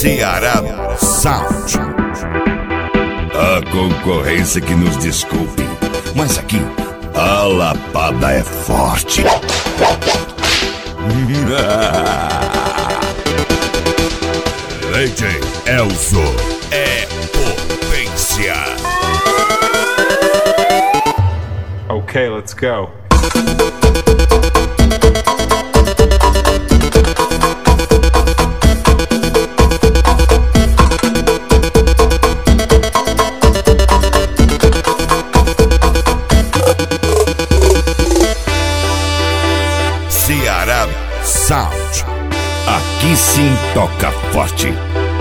Ceará Sound. A concorrência que nos desculpe, mas aqui a lapada é forte. DJ Elzo é potência. Okay, let's go. Ceará Sound. Aqui sim toca forte.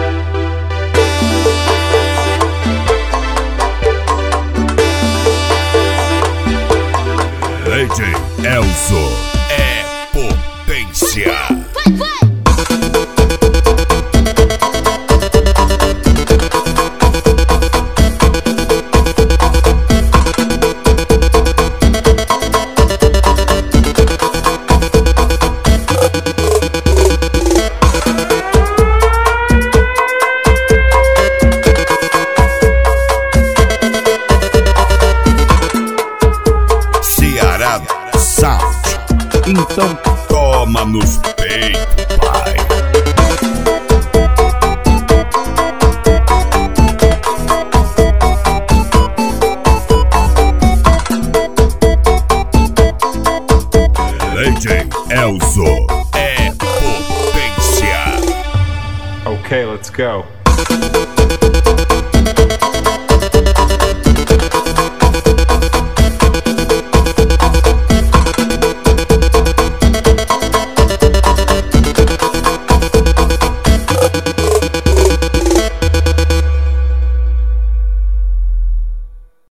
DJ Elzo é potência. Ceará Sound. Então toma nos peitos, pai. DJ Elzo é potência. Okay, let's go.